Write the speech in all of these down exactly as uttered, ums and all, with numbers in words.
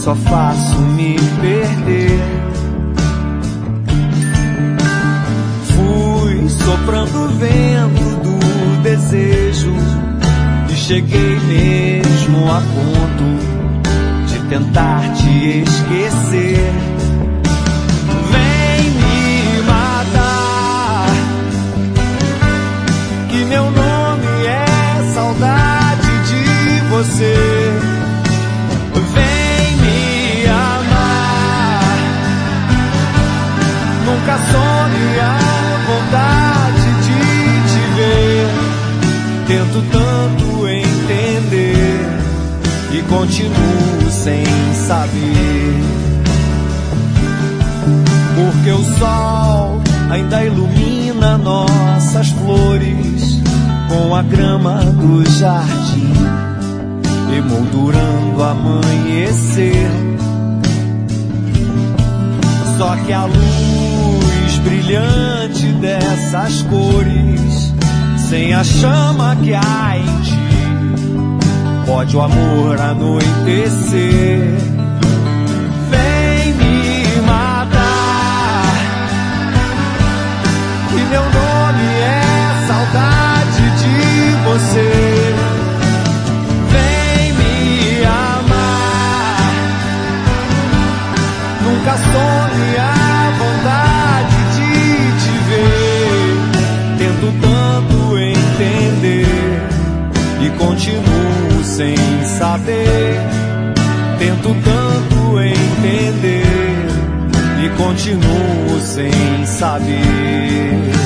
só faço me perder. Fui soprando o vento do desejo e cheguei mesmo a ponto de tentar te esquecer. Vem me matar, que meu nome é saudade de você. Vem me amar, nunca some a vontade de te ver. Tento tanto entender e continuo sem saber. Porque o sol ainda ilumina nossas flores com a grama do jardim, emoldurando o amanhecer. Só que a luz brilhante dessas cores, sem a chama que há em ti, pode o amor anoitecer. Vem me matar, que meu nome é saudade de você. Vem me amar, nunca some a vontade de te ver. Tento tanto entender e continuo sem saber. Tento tanto entender e continuo sem saber.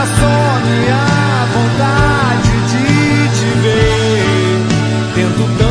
Some a vontade de te ver. Tento